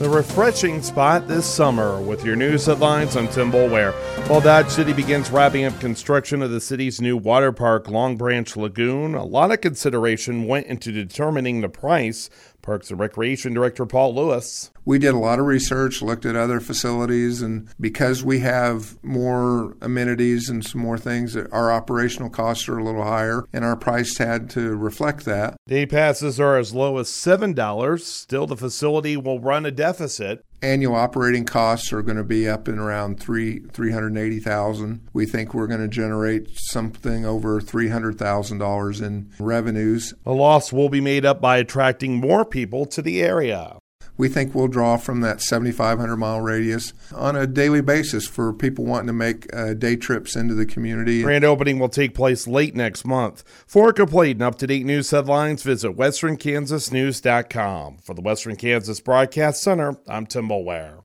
The refreshing spot this summer with your news headlines. I'm Tim Boulware. While Dodge City begins wrapping up construction of the city's new water park, Long Branch Lagoon, a lot of consideration went into determining the price. Parks and Recreation Director Paul Lewis. We did a lot of research, looked at other facilities, and because we have more amenities and some more things, our operational costs are a little higher, and our price had to reflect that. Day passes are as low as $7. Still, the facility will run a deficit. Annual operating costs are going to be up in around $380,000. We think we're going to generate something over $300,000 in revenues. A loss will be made up by attracting more people to the area. We think we'll draw from that 7,500-mile radius on a daily basis for people wanting to make day trips into the community. Grand opening will take place late next month. For complete and up-to-date news headlines, visit westernkansasnews.com. For the Western Kansas Broadcast Center, I'm Tim Boulware.